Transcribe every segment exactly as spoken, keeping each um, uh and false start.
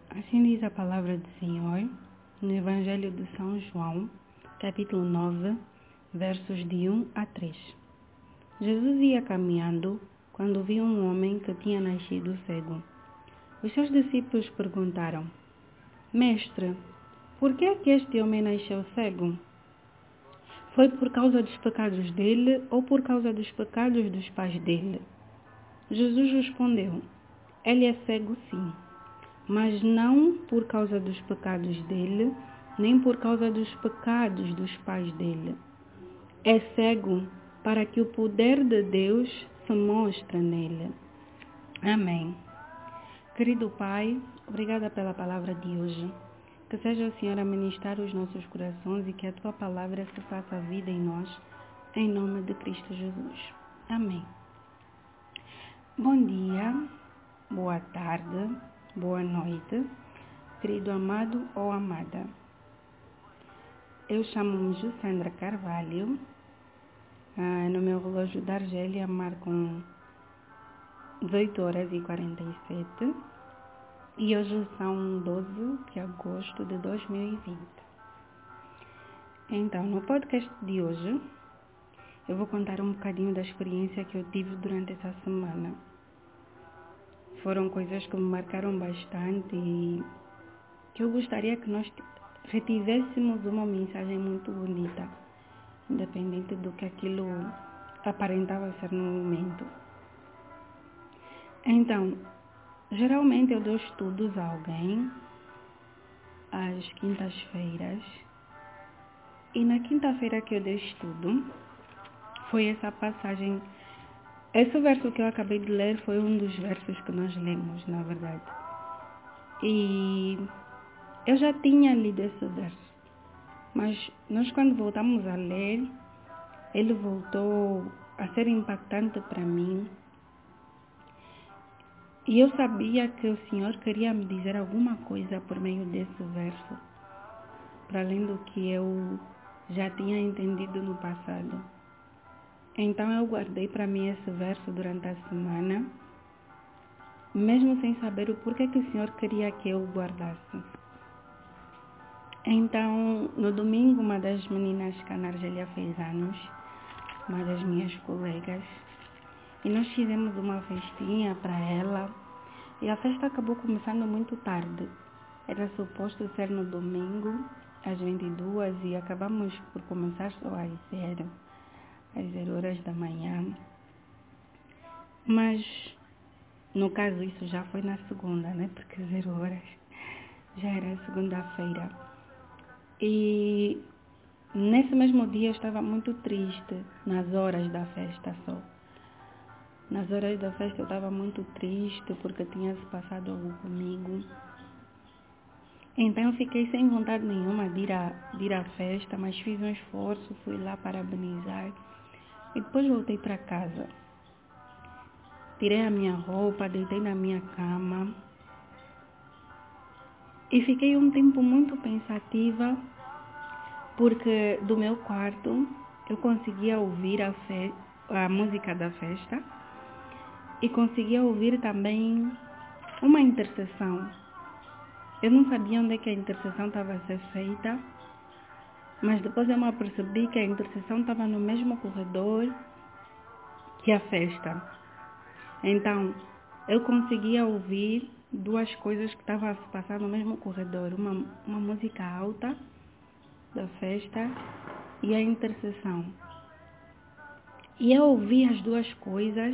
Assim diz a palavra do Senhor no Evangelho de São João, capítulo nove, versos de um a três. Jesus ia caminhando quando viu um homem que tinha nascido cego. Os seus discípulos perguntaram: Mestre, por que é que este homem nasceu cego? Foi por causa dos pecados dele ou por causa dos pecados dos pais dele? Jesus respondeu: Ele é cego sim, mas não por causa dos pecados dele, nem por causa dos pecados dos pais dele. É cego para que o poder de Deus se mostre nele. Amém. Querido Pai, obrigada pela palavra de hoje. Que seja o Senhor a ministrar os nossos corações e que a Tua palavra se faça vida em nós, em nome de Cristo Jesus. Amém. Bom dia, boa tarde, boa noite, querido amado ou amada. Eu chamo-me Jussandra Carvalho. Ah, no meu relógio da Argélia marcam dezoito horas e quarenta e sete e hoje são doze de agosto de dois mil e vinte. Então, no podcast de hoje, eu vou contar um bocadinho da experiência que eu tive durante essa semana. Foram coisas que me marcaram bastante e que eu gostaria que nós retivéssemos uma mensagem muito bonita, independente do que aquilo aparentava ser no momento. Então, geralmente eu dou estudos a alguém às quintas-feiras e na quinta-feira que eu dei estudo foi essa passagem, esse verso que eu acabei de ler foi um dos versos que nós lemos, na verdade. E eu já tinha lido esse verso, mas nós quando voltamos a ler, ele voltou a ser impactante para mim. E eu sabia que o Senhor queria me dizer alguma coisa por meio desse verso, para além do que eu já tinha entendido no passado. Então eu guardei para mim esse verso durante a semana, mesmo sem saber o porquê que o Senhor queria que eu o guardasse. Então, no domingo, uma das meninas que na Argélia fez anos, uma das minhas colegas, e nós fizemos uma festinha para ela, e a festa acabou começando muito tarde. Era suposto ser no domingo, às vinte e duas, e acabamos por começar só às zero, às zero horas da manhã. Mas, no caso, isso já foi na segunda, né? Porque zero horas já era segunda-feira. E nesse mesmo dia eu estava muito triste, nas horas da festa só. Nas horas da festa eu estava muito triste porque tinha se passado algo comigo. Então eu fiquei sem vontade nenhuma de ir, a, de ir à festa, mas fiz um esforço, fui lá parabenizar e depois voltei para casa. Tirei a minha roupa, deitei na minha cama e fiquei um tempo muito pensativa porque do meu quarto eu conseguia ouvir a, fe- a música da festa e conseguia ouvir também uma intercessão. Eu não sabia onde é que a intercessão estava a ser feita, mas depois eu me apercebi que a intercessão estava no mesmo corredor que a festa. Então, eu conseguia ouvir duas coisas que estavam a se passar no mesmo corredor. Uma, uma música alta da festa e a intercessão. E eu ouvi as duas coisas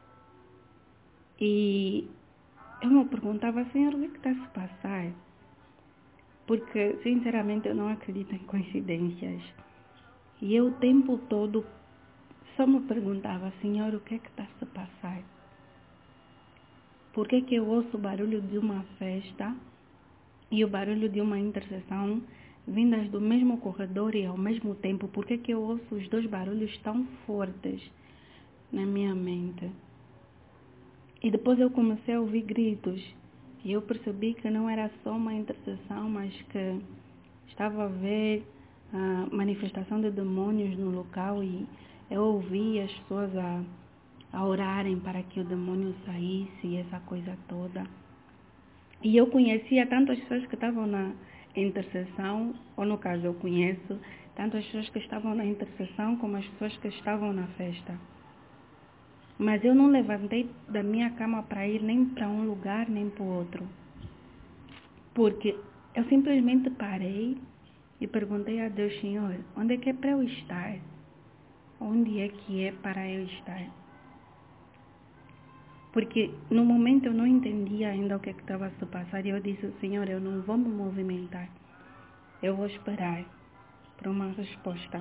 e eu me perguntava, Senhor, o que é que está a se passar? Porque, sinceramente, eu não acredito em coincidências. E eu o tempo todo só me perguntava, Senhor, o que é que está a se passar? Por que que eu ouço o barulho de uma festa e o barulho de uma intercessão vindas do mesmo corredor e ao mesmo tempo? Por que que eu ouço os dois barulhos tão fortes na minha mente? E depois eu comecei a ouvir gritos. E eu percebi que não era só uma intercessão, mas que estava a ver a manifestação de demônios no local. E eu ouvi as pessoas a, a orarem para que o demônio saísse e essa coisa toda. E eu conhecia tanto as pessoas que estavam na intercessão, ou no caso eu conheço, tanto as pessoas que estavam na intercessão como as pessoas que estavam na festa. Mas eu não levantei da minha cama para ir nem para um lugar nem para o outro. Porque eu simplesmente parei e perguntei a Deus, Senhor, onde é que é para eu estar? Onde é que é para eu estar? Porque no momento eu não entendia ainda o que estava a se passar. E eu disse, Senhor, eu não vou me movimentar. Eu vou esperar por uma resposta.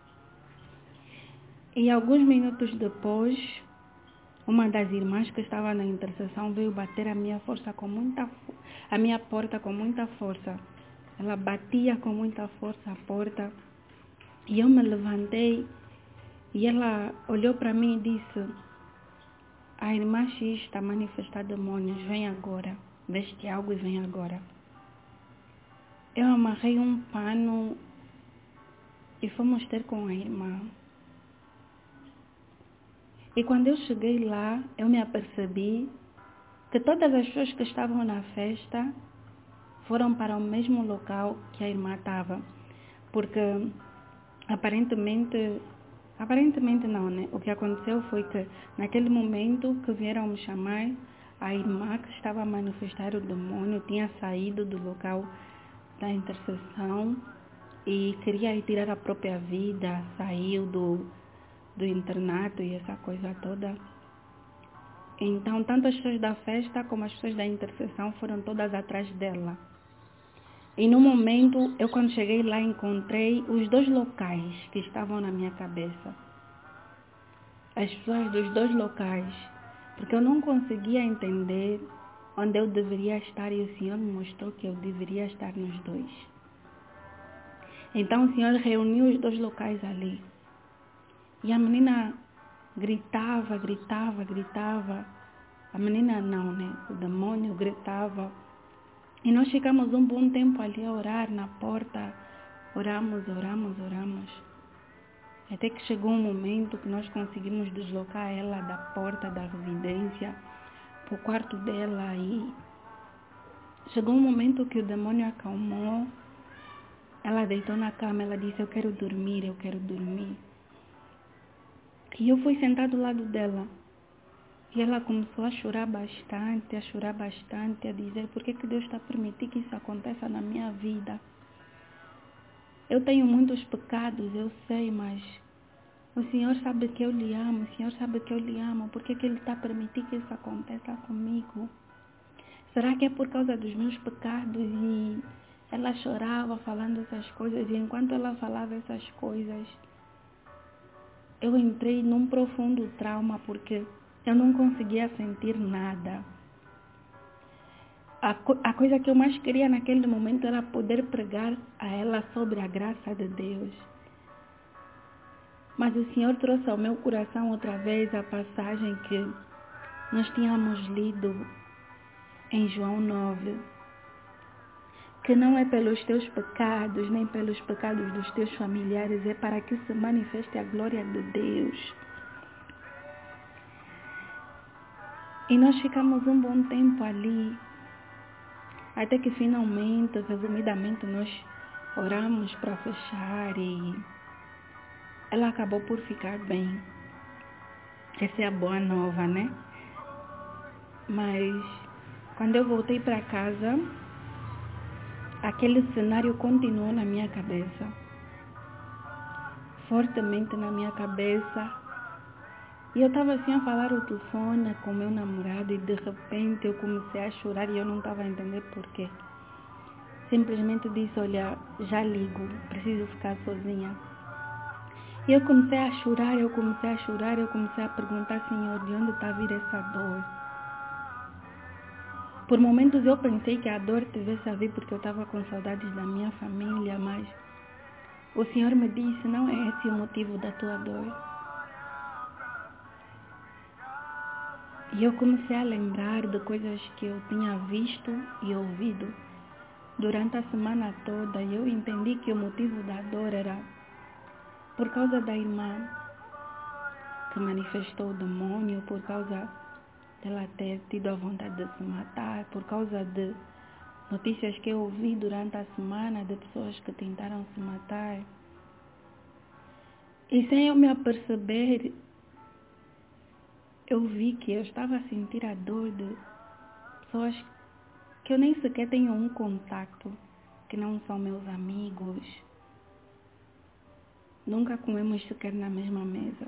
E alguns minutos depois, uma das irmãs que estava na intercessão veio bater a minha força com muita a minha porta com muita força. Ela batia com muita força a porta. E eu me levantei e ela olhou para mim e disse, a irmã X está a manifestar demônios, vem agora. Veste algo e vem agora. Eu amarrei um pano e fomos ter com a irmã. E quando eu cheguei lá, eu me apercebi que todas as pessoas que estavam na festa foram para o mesmo local que a irmã estava. Porque aparentemente, aparentemente não, né? O que aconteceu foi que naquele momento que vieram me chamar, a irmã que estava a manifestar o demônio tinha saído do local da intercessão e queria ir tirar a própria vida, saiu do, do internato e essa coisa toda. Então, tanto as pessoas da festa como as pessoas da intercessão foram todas atrás dela. E no momento, eu quando cheguei lá, encontrei os dois locais que estavam na minha cabeça. As pessoas dos dois locais. Porque eu não conseguia entender onde eu deveria estar e o Senhor me mostrou que eu deveria estar nos dois. Então o Senhor reuniu os dois locais ali. E a menina gritava, gritava, gritava. A menina não, né? O demônio gritava. E nós ficamos um bom tempo ali a orar na porta. Oramos, oramos, oramos. Até que chegou um momento que nós conseguimos deslocar ela da porta da residência para o quarto dela. E chegou um momento que o demônio acalmou. Ela deitou na cama, ela disse, eu quero dormir, eu quero dormir. E eu fui sentar do lado dela. E ela começou a chorar bastante, a chorar bastante, a dizer, por que que Deus está permitindo que isso aconteça na minha vida? Eu tenho muitos pecados, eu sei, mas o Senhor sabe que eu lhe amo, o Senhor sabe que eu lhe amo, por que que Ele está permitindo que isso aconteça comigo? Será que é por causa dos meus pecados? E ela chorava falando essas coisas, e enquanto ela falava essas coisas, eu entrei num profundo trauma, porque eu não conseguia sentir nada. A, co- a coisa que eu mais queria naquele momento era poder pregar a ela sobre a graça de Deus. Mas o Senhor trouxe ao meu coração outra vez a passagem que nós tínhamos lido em João nove. Que não é pelos teus pecados, nem pelos pecados dos teus familiares, é para que se manifeste a glória de Deus. E nós ficamos um bom tempo ali, até que finalmente, resumidamente, nós oramos para fechar e ela acabou por ficar bem. Essa é a boa nova, né? Mas quando eu voltei para casa, aquele cenário continuou na minha cabeça. Fortemente na minha cabeça. E eu estava assim a falar o telefone com meu namorado e de repente eu comecei a chorar e eu não estava a entender porquê. Simplesmente disse, olha, já ligo, preciso ficar sozinha. E eu comecei a chorar, eu comecei a chorar, eu comecei a perguntar, Senhor, de onde está a vir essa dor? Por momentos eu pensei que a dor tivesse a vir porque eu estava com saudades da minha família, mas o Senhor me disse, não é esse o motivo da tua dor. E eu comecei a lembrar de coisas que eu tinha visto e ouvido durante a semana toda. E eu entendi que o motivo da dor era por causa da irmã que manifestou o demônio, por causa dela ter tido a vontade de se matar por causa de notícias que eu ouvi durante a semana de pessoas que tentaram se matar. E sem eu me aperceber, eu vi que eu estava a sentir a dor de pessoas que eu nem sequer tenho um contato, que não são meus amigos. Nunca comemos sequer na mesma mesa.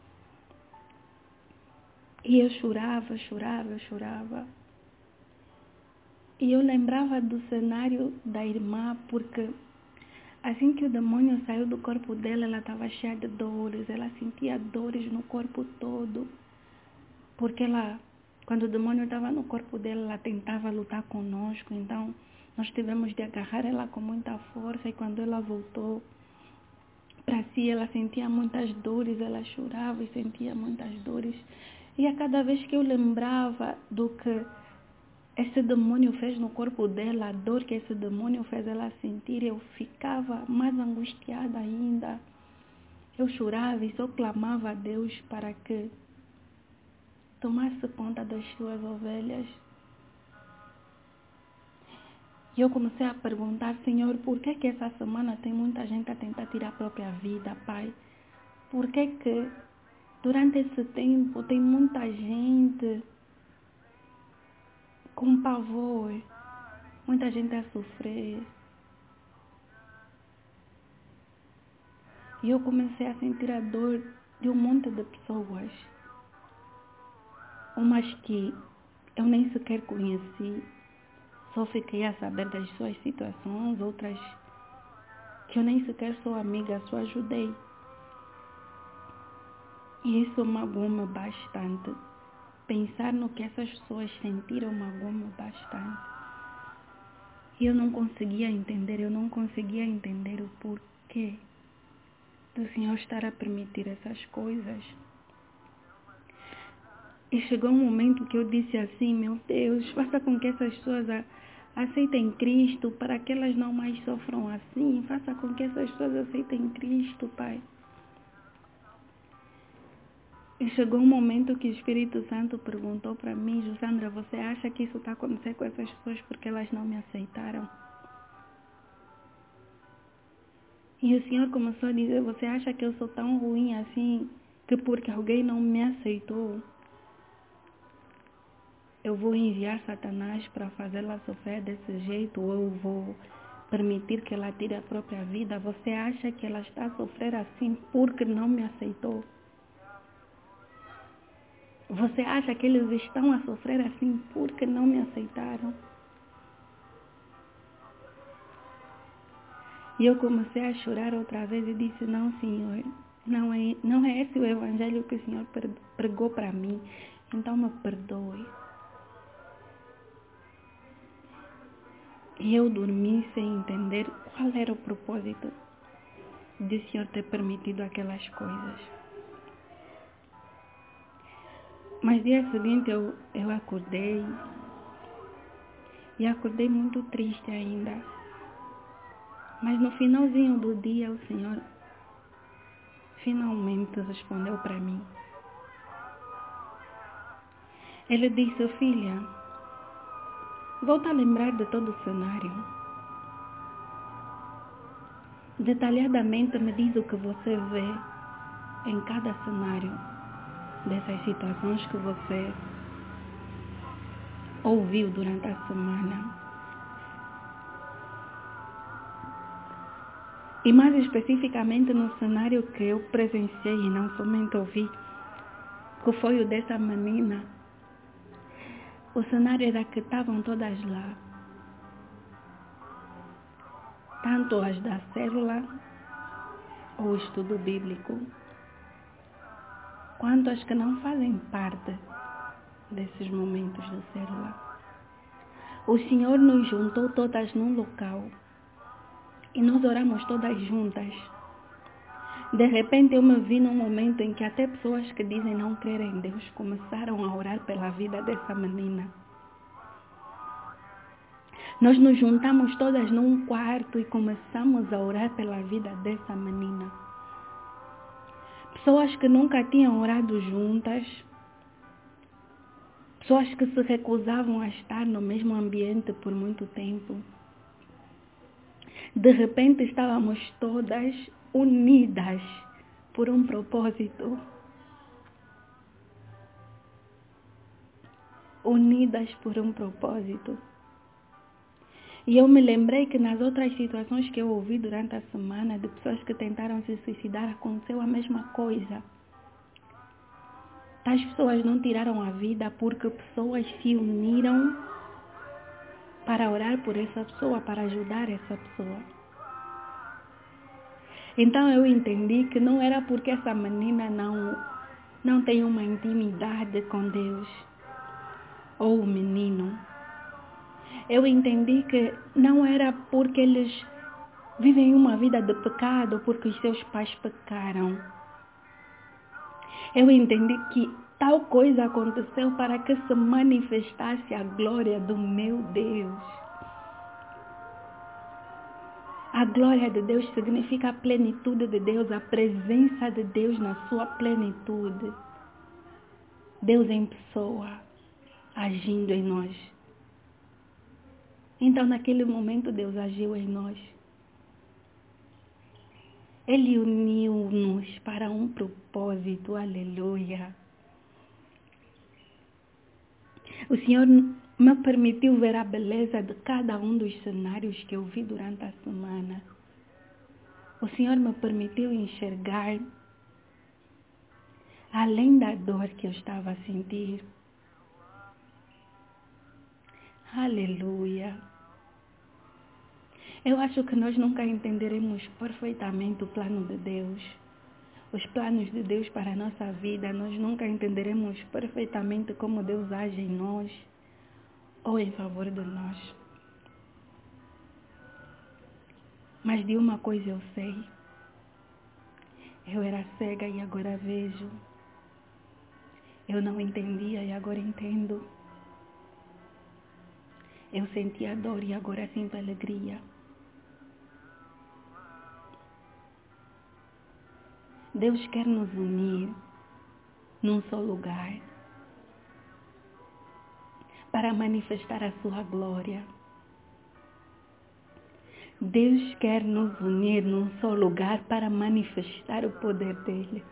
E eu chorava, chorava, chorava. E eu lembrava do cenário da irmã, porque assim que o demônio saiu do corpo dela, ela estava cheia de dores. Ela sentia dores no corpo todo. Porque ela, quando o demônio estava no corpo dela, ela tentava lutar conosco. Então, nós tivemos de agarrar ela com muita força. E quando ela voltou para si, ela sentia muitas dores. Ela chorava e sentia muitas dores. E a cada vez que eu lembrava do que esse demônio fez no corpo dela, a dor que esse demônio fez ela sentir, eu ficava mais angustiada ainda. Eu chorava e só clamava a Deus para que tomasse conta das suas ovelhas. E eu comecei a perguntar, Senhor, por que que essa semana tem muita gente a tentar tirar a própria vida, Pai? Por que que durante esse tempo tem muita gente com pavor, muita gente a sofrer? E eu comecei a sentir a dor de um monte de pessoas. Umas que eu nem sequer conheci, só fiquei a saber das suas situações. Outras que eu nem sequer sou amiga, só ajudei. E isso magoou-me bastante. Pensar no que essas pessoas sentiram magoou-me bastante. E eu não conseguia entender, eu não conseguia entender o porquê do Senhor estar a permitir essas coisas. E chegou um momento que eu disse assim, meu Deus, faça com que essas pessoas aceitem Cristo, para que elas não mais sofram assim. Faça com que essas pessoas aceitem Cristo, Pai. E chegou um momento que o Espírito Santo perguntou para mim, Jusandra, você acha que isso está acontecendo com essas pessoas porque elas não me aceitaram? E o Senhor começou a dizer, você acha que eu sou tão ruim assim, que porque alguém não me aceitou, eu vou enviar Satanás para fazê-la sofrer desse jeito, ou eu vou permitir que ela tire a própria vida? Você acha que ela está a sofrer assim porque não me aceitou? Você acha que eles estão a sofrer assim porque não me aceitaram? E eu comecei a chorar outra vez e disse, não, Senhor, não é, não é esse o evangelho que o Senhor pregou para mim, então me perdoe. E eu dormi sem entender qual era o propósito de o Senhor ter permitido aquelas coisas. Mas dia seguinte eu, eu acordei, e acordei muito triste ainda. Mas no finalzinho do dia o Senhor finalmente respondeu para mim. Ele disse, filha, volta a lembrar de todo o cenário. Detalhadamente me diz o que você vê em cada cenário dessas situações que você ouviu durante a semana. E mais especificamente no cenário que eu presenciei e não somente ouvi, que foi o dessa menina. O cenário era que estavam todas lá. Tanto as da célula, ou estudo bíblico, quanto as que não fazem parte desses momentos da célula. O Senhor nos juntou todas num local e nós oramos todas juntas. De repente eu me vi num momento em que até pessoas que dizem não crer em Deus começaram a orar pela vida dessa menina. Nós nos juntamos todas num quarto e começamos a orar pela vida dessa menina. Pessoas que nunca tinham orado juntas, Pessoas que se recusavam a estar no mesmo ambiente por muito tempo. De repente estávamos todas unidas por um propósito. Unidas por um propósito. E eu me lembrei que nas outras situações que eu ouvi durante a semana, de pessoas que tentaram se suicidar, aconteceu a mesma coisa. Tais pessoas não tiraram a vida porque pessoas se uniram para orar por essa pessoa, para ajudar essa pessoa. Então eu entendi que não era porque essa menina não, não tem uma intimidade com Deus, ou o menino. Eu entendi que não era porque eles vivem uma vida de pecado, porque os seus pais pecaram. Eu entendi que tal coisa aconteceu para que se manifestasse a glória do meu Deus. A glória de Deus significa a plenitude de Deus, a presença de Deus na sua plenitude. Deus em pessoa, agindo em nós. Então, naquele momento, Deus agiu em nós. Ele uniu-nos para um propósito, aleluia. O Senhor me permitiu ver a beleza de cada um dos cenários que eu vi durante a semana. O Senhor me permitiu enxergar além da dor que eu estava a sentir. Aleluia. Eu acho que nós nunca entenderemos perfeitamente o plano de Deus. Os planos de Deus para a nossa vida, nós nunca entenderemos perfeitamente como Deus age em nós ou em favor de nós. Mas de uma coisa eu sei. Eu era cega e agora vejo. Eu não entendia e agora entendo. Eu sentia dor e agora sinto alegria. Deus quer nos unir num só lugar para manifestar a sua glória. Deus quer nos unir num só lugar para manifestar o poder dele.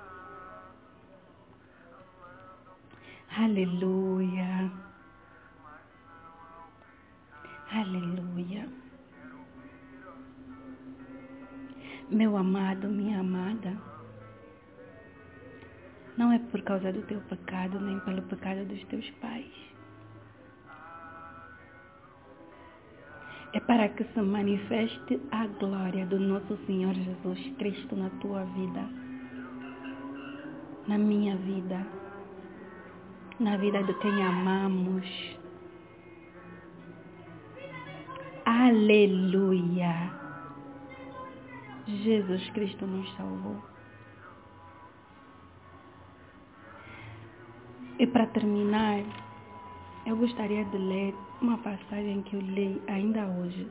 Aleluia. Aleluia. Meu amado, minha amada, não é por causa do teu pecado, nem pelo pecado dos teus pais. É para que se manifeste a glória do nosso Senhor Jesus Cristo na tua vida, na minha vida, na vida de quem amamos. Aleluia! Jesus Cristo nos salvou. E para terminar, eu gostaria de ler uma passagem que eu li ainda hoje,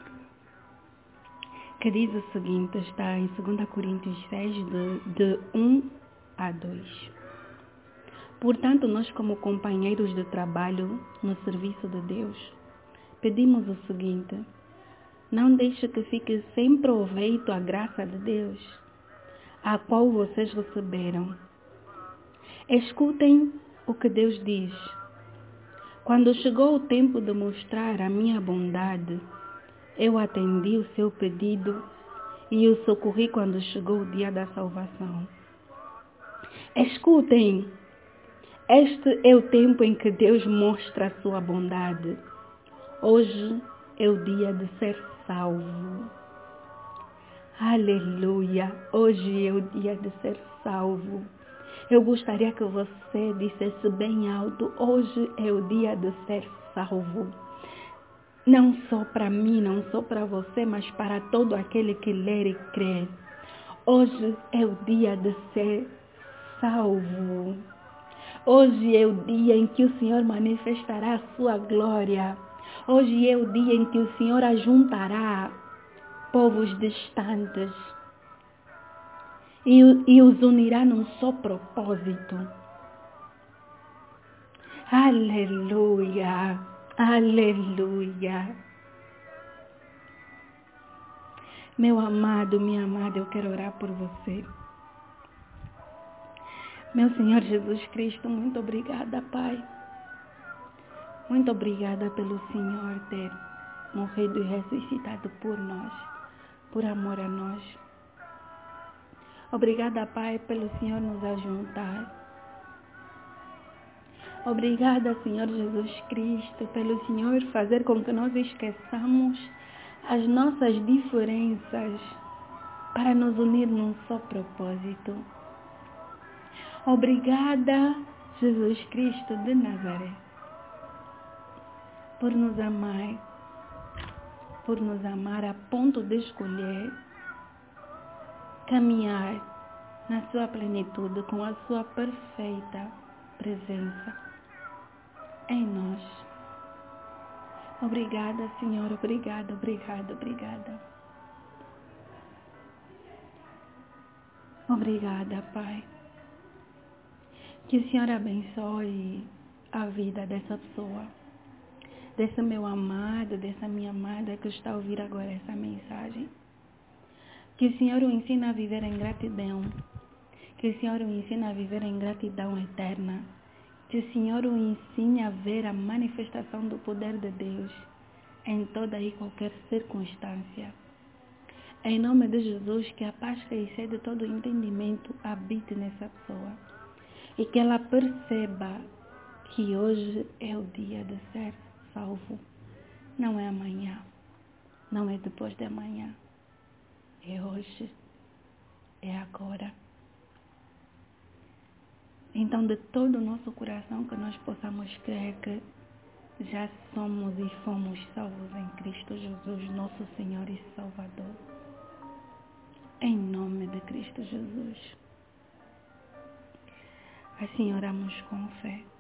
que diz o seguinte, está em dois Coríntios seis, de, de um a dois. Portanto, nós como companheiros de trabalho no serviço de Deus, pedimos o seguinte: não deixe que fique sem proveito a graça de Deus, a qual vocês receberam. Escutem o que Deus diz. Quando chegou o tempo de mostrar a minha bondade, eu atendi o seu pedido e o socorri quando chegou o dia da salvação. Escutem, este é o tempo em que Deus mostra a sua bondade. Hoje é o dia de ser salvo. Aleluia! Hoje é o dia de ser salvo. Eu gostaria que você dissesse bem alto: hoje é o dia de ser salvo. Não só para mim, não só para você, mas para todo aquele que ler e crer. Hoje é o dia de ser salvo. Hoje é o dia em que o Senhor manifestará a sua glória. Hoje é o dia em que o Senhor ajuntará povos distantes e, e os unirá num só propósito. Aleluia, aleluia. Meu amado, minha amada, eu quero orar por você. Meu Senhor Jesus Cristo, muito obrigada, Pai. Muito obrigada pelo Senhor ter morrido e ressuscitado por nós, por amor a nós. Obrigada, Pai, pelo Senhor nos ajuntar. Obrigada, Senhor Jesus Cristo, pelo Senhor fazer com que nós esqueçamos as nossas diferenças para nos unir num só propósito. Obrigada, Jesus Cristo de Nazaré, por nos amar, por nos amar a ponto de escolher caminhar na sua plenitude com a sua perfeita presença em nós. Obrigada, Senhor, obrigada, obrigada, obrigada. Obrigada, Pai. Que o Senhor abençoe a vida dessa pessoa, desse meu amado, dessa minha amada que está a ouvir agora essa mensagem. Que o Senhor o ensine a viver em gratidão. Que o Senhor o ensine a viver em gratidão eterna. Que o Senhor o ensine a ver a manifestação do poder de Deus em toda e qualquer circunstância. Em nome de Jesus, que a paz que excede todo o entendimento habite nessa pessoa. E que ela perceba que hoje é o dia de ser salvo. Não é amanhã. Não é depois de amanhã. É hoje. É agora. Então, de todo o nosso coração, que nós possamos crer que já somos e fomos salvos em Cristo Jesus, nosso Senhor e Salvador. Em nome de Cristo Jesus. Assim oramos com fé.